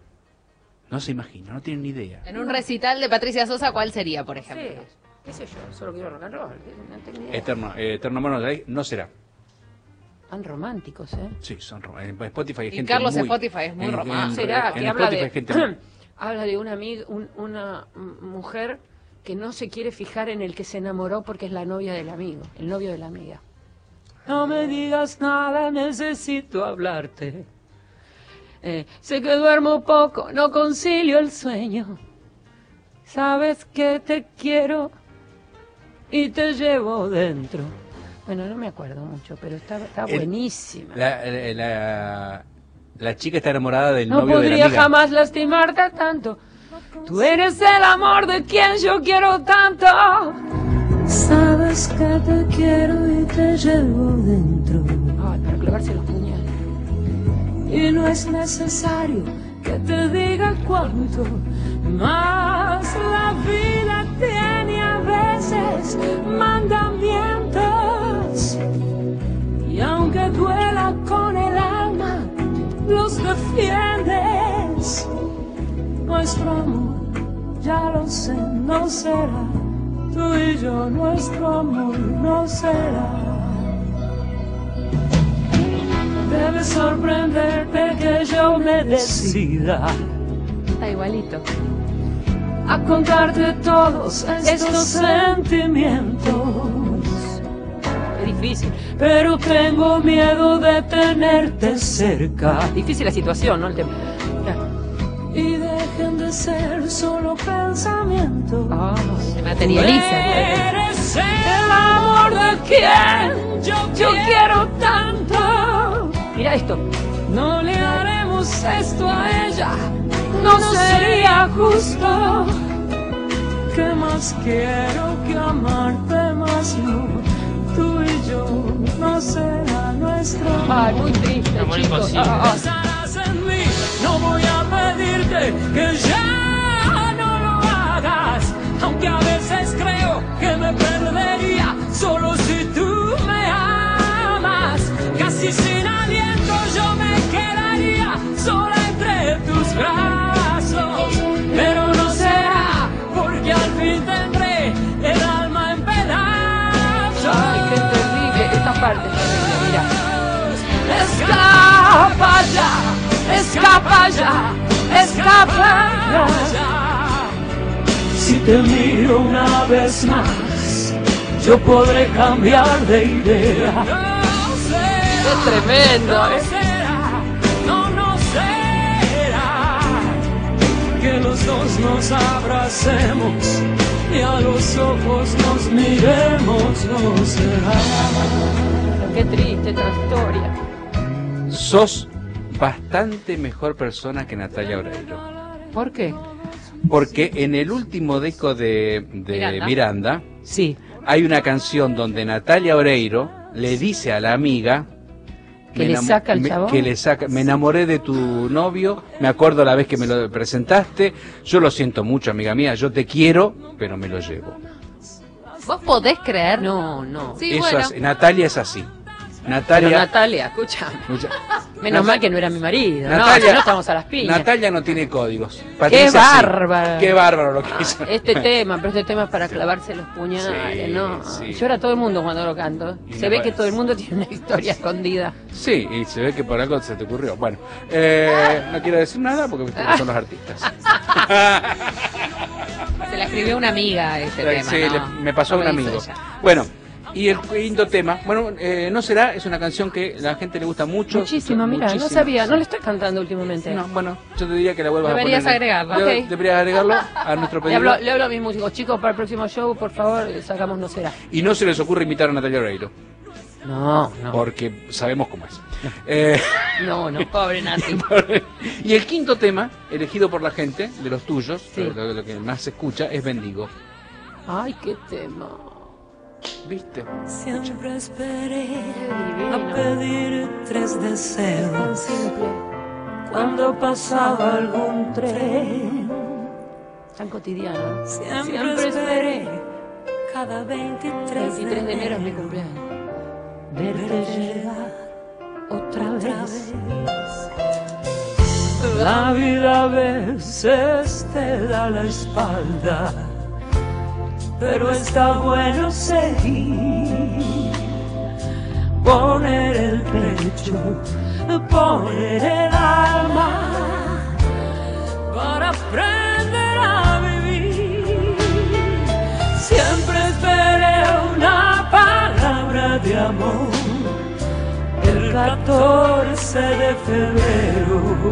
no se imagina, no tiene ni idea. En un recital de Patricia Sosa, ¿cuál sería, por ejemplo? Sí, qué sé yo, solo quiero rock and roll. No tengo ni idea. Eterno amor no será. Tan románticos, ¿eh? Sí, son en Spotify hay Y gente Carlos muy... Spotify es muy romántico. ¿Será en que habla Spotify de, hay gente muy- habla de una amiga, una mujer que no se quiere fijar en el que se enamoró porque es la novia del amigo, el novio de la amiga? No me digas nada, necesito hablarte. Sé que duermo poco, no concilio el sueño. Sabes que te quiero y te llevo dentro. Bueno, no me acuerdo mucho, pero está buenísima. La chica está enamorada del No novio de la podría amiga. jamás lastimarte tanto. Tú eres el amor de quien yo quiero tanto. Sabes que te quiero y te llevo dentro. Ay, para clavarse los puñales. Y no es necesario que te diga cuánto más la vida tiene a veces mandamientos. Y aunque duela con el alma, los defiendes. Nuestro amor, ya lo sé, no será. Tú y yo, nuestro amor no será. Debe sorprenderte que yo me decida Está igualito. a contarte todos estos sentimientos. Es difícil. Pero tengo miedo de tenerte cerca Difícil la situación, ¿no? El tema. y dejen de ser solo pensamientos. Se materializa. Eres el amor de quien yo quiero tanto. Mira esto. No le haremos esto a ella, no sería justo. ¿Qué más quiero que amarte más no? Tú y yo, pero no será nuestro amor. Ay, muy triste, Amor chicos. imposible. Pensarás en mí, no voy a pedirte que ya no lo hagas, aunque a veces creo que me perdería solo si tú me amas. Casi sin aliento yo me quedaría sola entre tus brazos, pero no será porque al fin tendré el alma en pedazos. Ay, qué terrible. Esta parte es terrible, mira. Escapa ya, escapa ya, escapa ya. Si te miro una vez más, yo podré cambiar de idea. Es tremendo, No será, no será que los dos nos abracemos y a los ojos nos miremos, no será. Qué triste esta historia. Sos bastante mejor persona que Natalia Oreiro. ¿Por qué? Porque en el último disco de Miranda Sí. hay una canción donde Natalia Oreiro le dice a la amiga ¿Que le saca al chabón? que le saca, me enamoré de tu novio, me acuerdo la vez que me lo presentaste, yo lo siento mucho, amiga mía, yo te quiero, pero me lo llevo. ¿Vos podés creer? No, no. Sí, Eso bueno. Natalia es así. Pero Natalia, Natalia, escúchame. Menos mal que no era mi marido. Natalia, no, si no estamos a las piñas. Natalia no tiene códigos. ¡Qué Patricia sí. bárbara! Qué bárbaro lo que hizo. Este tema, pero este tema es para clavarse los puñales, Sí, ¿no? sí. Llora todo el mundo cuando lo canto. Y Se no ve que parece. todo el mundo tiene una historia escondida. Sí, y se ve que por algo se te ocurrió. Bueno, no quiero decir nada porque viste que son los artistas. Se la escribió una amiga ese tema, Sí, ¿no? me pasó a No un lo hizo amigo. ella. Bueno, y el quinto tema, bueno, No será, es una canción que a la gente le gusta mucho. Muchísimo, mira, no Muchísimo, sabía, sí. no le estoy cantando últimamente. No, bueno, yo te diría que la vuelvas Deberías a poner. agregarlo. Ok. Deberías agregarlo a nuestro Le pedido. hablo a mis músicos, chicos, para el próximo show, por favor, sacamos No será. Y no se les ocurre imitar a Natalia Oreiro, No, no. porque sabemos cómo es. No, pobre Nati. Y el quinto tema, elegido por la gente, de los tuyos, Sí. lo que más se escucha, es Bendigo. Ay, qué tema. ¿Viste? Siempre esperé Divino. a pedir 3 Tan deseos simple, cuando pasaba algún tren. tan cotidiano. Siempre esperé cada 23 23 de enero es mi cumpleaños. verte llegar otra vez. La vida a veces te da la espalda, pero está bueno seguir. Poner el pecho, poner el alma para aprender a vivir. Siempre esperé una palabra de amor el 14 de febrero.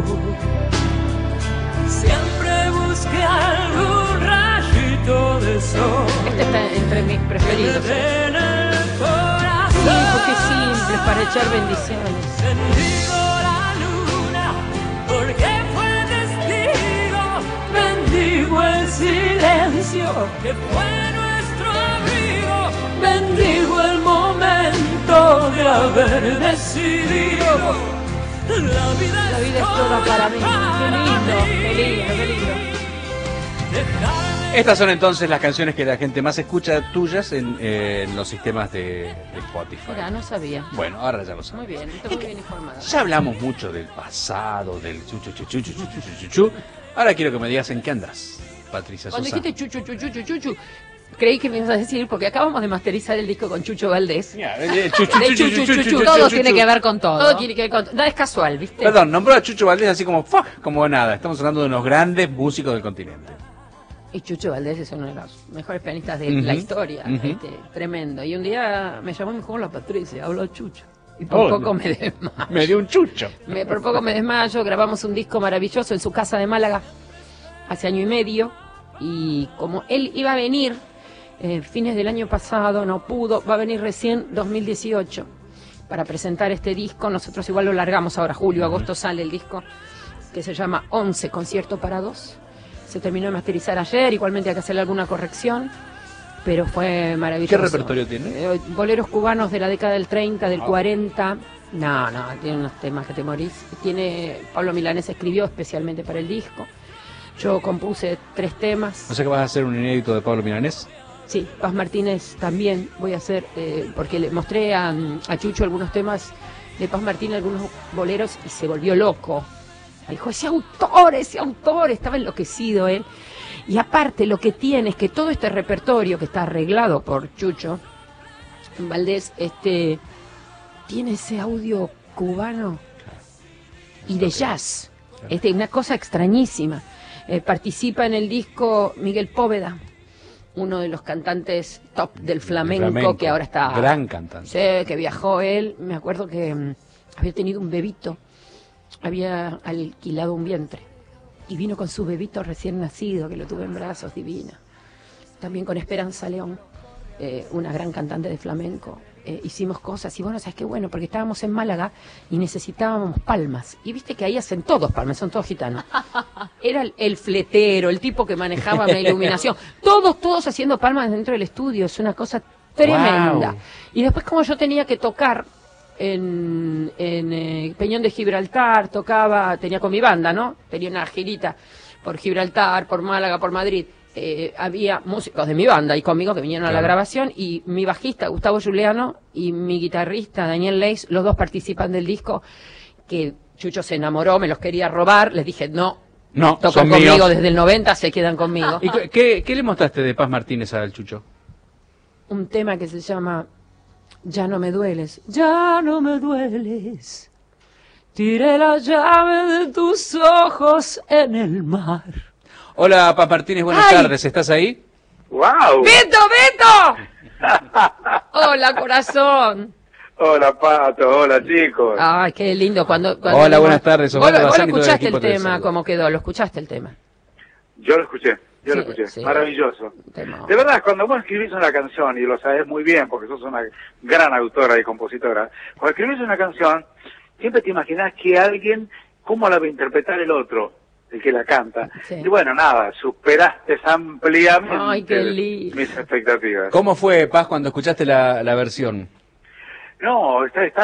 Siempre busqué algún rayito de sol Este está entre mis preferidos. en el Sí, corazón. porque es simple, para echar bendiciones. Bendigo la luna porque fue testigo. Bendigo el silencio que fue nuestro abrigo. Bendigo el momento de haber decidido. La vida es toda para mí. Qué lindo, qué lindo, qué lindo. Estas son entonces las canciones que la gente más escucha tuyas en los sistemas de Spotify. Mira, no sabía. Bueno, ahora ya lo Muy sabes. bien, estoy muy bien informada. Ya hablamos mucho del pasado, del chu. Ahora quiero que me digas en qué andas, Patricia Cuando Sosa. dijiste chuchu, creí que me ibas a decir, porque acabamos de masterizar el disco con Chucho Valdés. Todo tiene que ver con todo. Todo tiene que ver con... No es casual, ¿viste? Perdón, nombró a Chucho Valdés así como ¡fuck! Como nada. Estamos hablando de unos grandes músicos del continente. Y Chucho Valdés es uno de los mejores pianistas de Ujú, la historia. ujú. Tremendo. Y un día me llamó y me dijo, hola Patricia, hablo Chucho. Y por poco me desmayo. Me dio un chucho. Por poco me desmayo. Grabamos un disco maravilloso en su casa de Málaga hace año y medio. Y como él iba a venir fines del año pasado, no pudo, va a venir recién 2018 para presentar este disco. Nosotros igual lo largamos ahora, julio, agosto sale el disco, que se llama 11, concierto para 2. Se terminó de masterizar ayer, igualmente hay que hacerle alguna corrección. pero fue maravilloso. ¿Qué repertorio tiene? Boleros cubanos de la década del 30, del 40. No, tiene unos temas que te morís. Pablo Milanés escribió especialmente para el disco. Yo compuse 3 temas. O sea que vas a hacer un inédito de Pablo Milanés. Sí, Paz Martínez también voy a hacer, porque le mostré a Chucho algunos temas de Paz Martínez, algunos boleros, y se volvió loco. Dijo, ese autor, estaba enloquecido él. Y aparte lo que tiene es que todo este repertorio que está arreglado por Chucho Valdés, tiene ese audio cubano y de jazz, una cosa extrañísima. Participa en el disco Miguel Póveda, uno de los cantantes top del flamenco, que ahora está... Gran cantante. Sí, que viajó él. Me acuerdo que había tenido un bebito, había alquilado un vientre, y vino con su bebito recién nacido, que lo tuve en brazos, divina. También con Esperanza León, una gran cantante de flamenco. Hicimos cosas, y bueno, ¿sabes qué? Bueno, porque estábamos en Málaga y necesitábamos palmas. Y viste que ahí hacen todos palmas, son todos gitanos. Era el fletero, el tipo que manejaba la iluminación. Todos haciendo palmas dentro del estudio, es una cosa tremenda. Wow. Y después, como yo tenía que tocar en Peñón de Gibraltar, tenía con mi banda, ¿no? Tenía una girita por Gibraltar, por Málaga, por Madrid. Había músicos de mi banda y conmigo que vinieron a la grabación, y mi bajista Gustavo Giuliano y mi guitarrista Daniel Leis, los dos participan del disco, que Chucho se enamoró, me los quería robar, les dije no, tocan conmigo míos. Desde el 90, se quedan conmigo. ¿Y qué le mostraste de Paz Martínez al Chucho? Un tema que se llama Ya no me dueles, ya no me dueles, tiré la llave de tus ojos en el mar. Hola, Paz Martínez, buenas tardes, ¿estás ahí? ¡Wow! ¡Beto! Hola, corazón. Hola, Pato, hola, chicos. Ay, qué lindo. Hola, buenas tardes. ¿Vos lo escuchaste el tema? ¿Cómo quedó? ¿Lo escuchaste el tema? Yo lo escuché. Sí. Maravilloso. De verdad, cuando vos escribís una canción, y lo sabés muy bien, porque sos una gran autora y compositora, cuando escribís una canción, siempre te imaginás que alguien, cómo la va a interpretar el otro, el que la canta. Sí. Y bueno, nada, superaste ampliamente mis expectativas. ¿Cómo fue, Paz, cuando escuchaste la versión? No,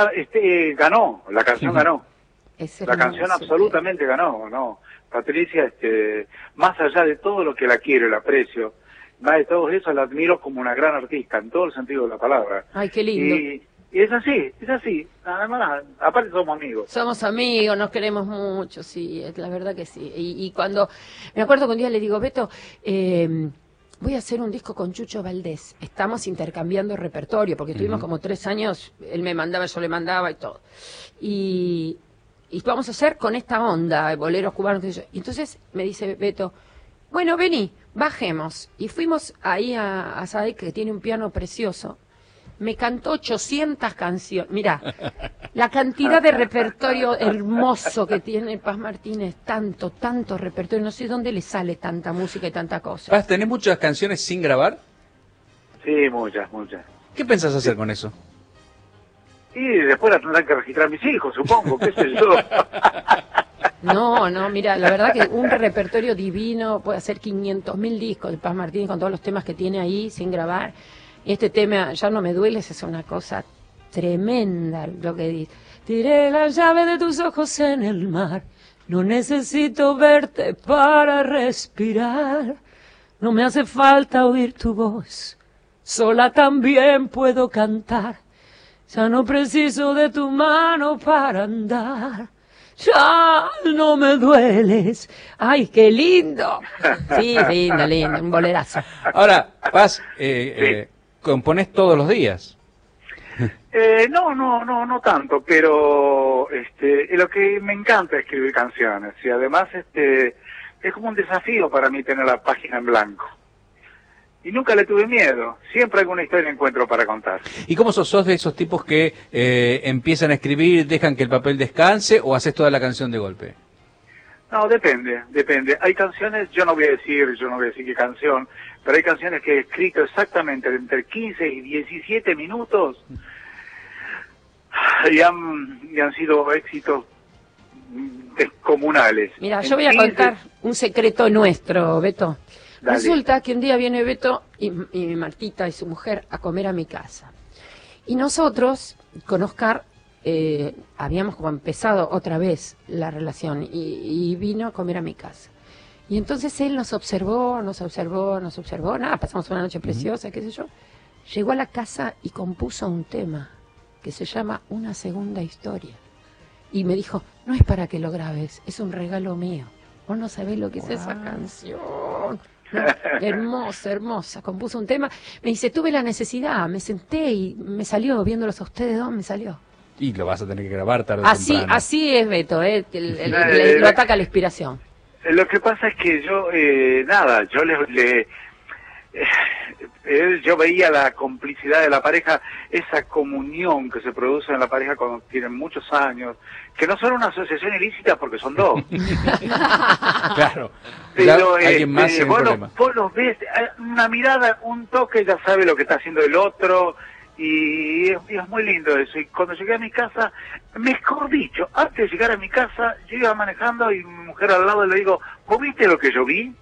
ganó, la canción ganó. La canción absolutamente ganó, ¿no? Patricia, más allá de todo lo que la quiero, la aprecio, más de todo eso la admiro como una gran artista, en todo el sentido de la palabra. Ay, qué lindo. Y es así, nada más, aparte somos amigos. Somos amigos, nos queremos mucho, sí, la verdad que sí. Y cuando, me acuerdo que un día le digo, Beto, voy a hacer un disco con Chucho Valdés, estamos intercambiando repertorio, porque estuvimos como 3 años, él me mandaba, yo le mandaba y todo. Y vamos a hacer con esta onda, boleros cubanos. Y entonces me dice Beto, bueno, vení, bajemos. Y fuimos ahí a Sadek, que tiene un piano precioso. Me cantó 800 canciones. Mirá, la cantidad de repertorio hermoso que tiene Paz Martínez, tanto repertorio. No sé dónde le sale tanta música y tanta cosa. Paz, ¿tenés muchas canciones sin grabar? Sí, muchas. ¿Qué pensás hacer con eso? Y después la tendrán que registrar mis hijos, supongo, qué sé yo. No, mira, la verdad que un repertorio divino, puede hacer 500.000 discos de Paz Martínez con todos los temas que tiene ahí sin grabar. Y este tema, Ya no me dueles, es una cosa tremenda lo que dice. Tiré la llave de tus ojos en el mar, no necesito verte para respirar, no me hace falta oír tu voz, sola también puedo cantar. Ya no preciso de tu mano para andar. Ya no me dueles. ¡Ay, qué lindo! Sí, lindo, un bolerazo. Ahora, Paz, ¿componés todos los días? No tanto, pero lo que me encanta es escribir canciones. Y además es como un desafío para mí tener la página en blanco. Y nunca le tuve miedo, siempre alguna historia encuentro para contar. ¿Y cómo sos de esos tipos que empiezan a escribir, dejan que el papel descanse, o haces toda la canción de golpe? No, depende. Hay canciones, yo no voy a decir qué canción, pero hay canciones que he escrito exactamente entre 15 y 17 minutos y han sido éxitos descomunales. Mira, yo voy a contar un secreto nuestro, Beto. Dale. Resulta que un día viene Beto y Martita y su mujer a comer a mi casa. Y nosotros, con Oscar, habíamos como empezado otra vez la relación y vino a comer a mi casa. Y entonces él nos observó, nada, pasamos una noche preciosa, qué sé yo. Llegó a la casa y compuso un tema que se llama Una segunda historia. Y me dijo, no es para que lo grabes, es un regalo mío. Vos no sabés lo que es esa canción. No, hermosa, hermosa. Compuso un tema. Me dice, tuve la necesidad, me senté y me salió, viéndolos a ustedes dos, me salió. Y lo vas a tener que grabar tarde o temprano. Así es Beto, lo ataca la inspiración. Lo que pasa es que yo, yo veía la complicidad de la pareja, esa comunión que se produce en la pareja cuando tienen muchos años, que no son una asociación ilícita porque son dos. Claro. Pero alguien más sin problema. Vos los ves, una mirada, un toque, ya sabe lo que está haciendo el otro, y es muy lindo eso. Y cuando llegué a mi casa, mejor dicho, antes de llegar a mi casa, yo iba manejando y mi mujer al lado le digo, ¿vos viste lo que yo vi?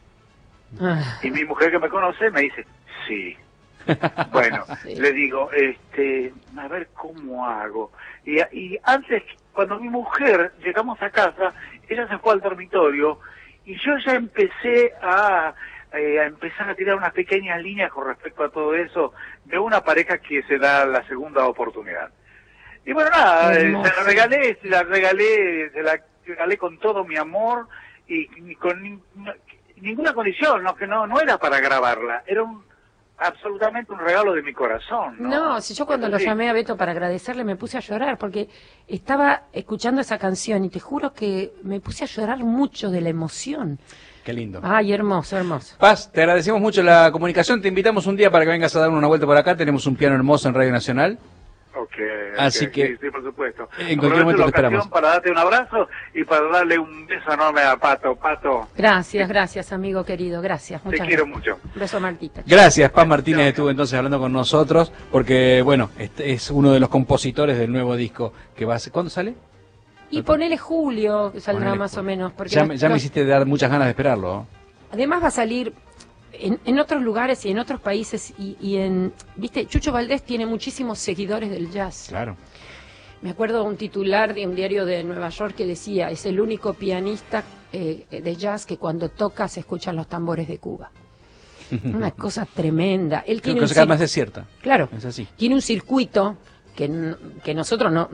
Y mi mujer que me conoce me dice, sí. Bueno, sí. Le digo, a ver cómo hago. Y antes, cuando mi mujer llegamos a casa, ella se fue al dormitorio y yo ya empecé a tirar unas pequeñas líneas con respecto a todo eso de una pareja que se da la segunda oportunidad. Y bueno, nada, se la regalé con todo mi amor y con ninguna condición, que no era para grabarla, era absolutamente un regalo de mi corazón. No, si yo cuando lo llamé a Beto para agradecerle me puse a llorar porque estaba escuchando esa canción y te juro que me puse a llorar mucho de la emoción. Qué lindo. Ay, hermoso, hermoso. Paz, te agradecemos mucho la comunicación, te invitamos un día para que vengas a dar una vuelta por acá, tenemos un piano hermoso en Radio Nacional. Así que sí, por supuesto. En cualquier momento te esperamos. Para darte un abrazo y para darle un beso enorme a Pato. Gracias, amigo querido, gracias. Te quiero mucho. Un beso, Martita. Gracias, Paz Martínez estuvo entonces hablando con nosotros, porque bueno, es uno de los compositores del nuevo disco que va a ser. ¿Cuándo sale? Y ponele julio, que saldrá más o menos. Porque ya me hiciste dar muchas ganas de esperarlo. Además va a salir en otros lugares y en otros países viste, Chucho Valdés tiene muchísimos seguidores del jazz. Claro. Me acuerdo un titular de un diario de Nueva York que decía, es el único pianista de jazz que cuando toca se escuchan los tambores de Cuba. Una cosa tremenda. Él tiene cosa que además es cierta. Claro. Es así. Tiene un circuito que nosotros no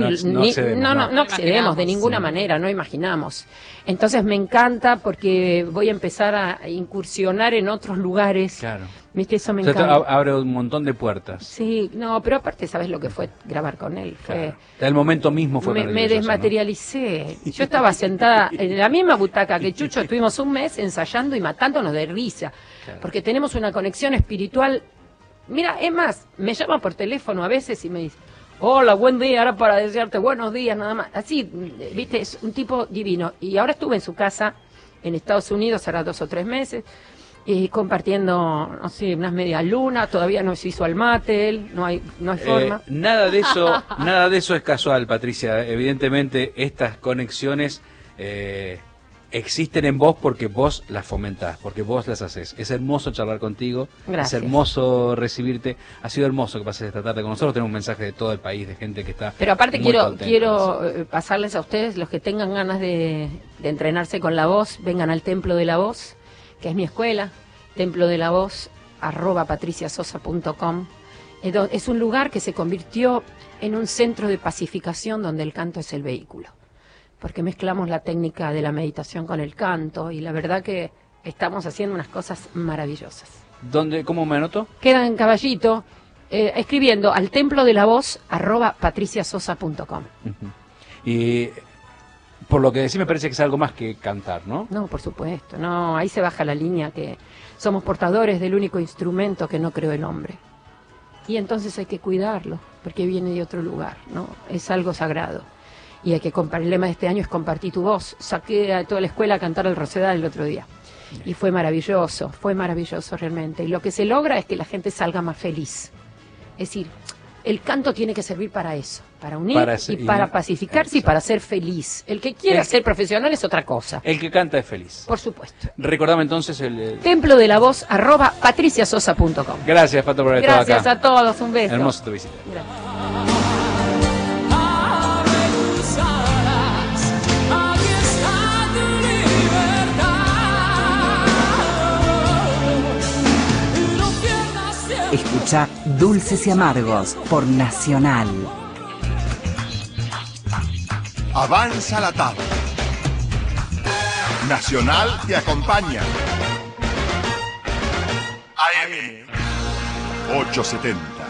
accedemos de ninguna manera, no imaginamos. Entonces me encanta porque voy a empezar a incursionar en otros lugares. Claro. ¿Viste? Eso me encanta. Abre un montón de puertas. Sí, no, pero aparte sabes lo que fue grabar con él. Claro. El momento mismo fue me desmaterialicé. ¿No? Yo estaba sentada en la misma butaca que Chucho, estuvimos un mes ensayando y matándonos de risa, porque tenemos una conexión espiritual. Mira, es más, me llama por teléfono a veces y me dice, hola, buen día, ahora para desearte buenos días, nada más. Así, viste, es un tipo divino. Y ahora estuve en su casa, en Estados Unidos, hará 2 o 3 meses, y compartiendo, no sé, unas medias lunas, todavía no se hizo al mate, él, no hay forma. Nada de eso es casual, Patricia. Evidentemente, estas conexiones existen en vos porque vos las fomentás, porque vos las haces. Es hermoso charlar contigo, gracias. Es hermoso recibirte. Ha sido hermoso que pases esta tarde con nosotros. Tenemos un mensaje de todo el país, de gente que está. Pero aparte quiero pasarles a ustedes, los que tengan ganas de entrenarse con la voz, vengan al Templo de la Voz, que es mi escuela, Templo de la Voz, @patriciasosa.com. Es un lugar que se convirtió en un centro de pacificación donde el canto es el vehículo. Porque mezclamos la técnica de la meditación con el canto y la verdad que estamos haciendo unas cosas maravillosas. ¿Cómo me anoto? Queda en Caballito, escribiendo al templo de la voz @patriciasosa.com. Y por lo que decís me parece que es algo más que cantar, ¿no? No, por supuesto, no, ahí se baja la línea que somos portadores del único instrumento que no creó el hombre. Y entonces hay que cuidarlo, porque viene de otro lugar, ¿no? Es algo sagrado. Y hay que el lema de este año es compartir tu voz. Saqué a toda la escuela a cantar el Rosedal el otro día. Y fue maravilloso realmente. Y lo que se logra es que la gente salga más feliz. Es decir, el canto tiene que servir para eso, para unir para pacificarse y para ser feliz. El que quiera ser profesional es otra cosa. El que canta es feliz. Por supuesto. Recordame entonces el... Templo de la Voz, @patriciasosa.com. Gracias, Pato, por estar acá. Gracias a todos, un beso. Hermoso tu visita. Gracias. Escucha Dulces y Amargos por Nacional. Avanza la tarde. Nacional te acompaña. AM 870.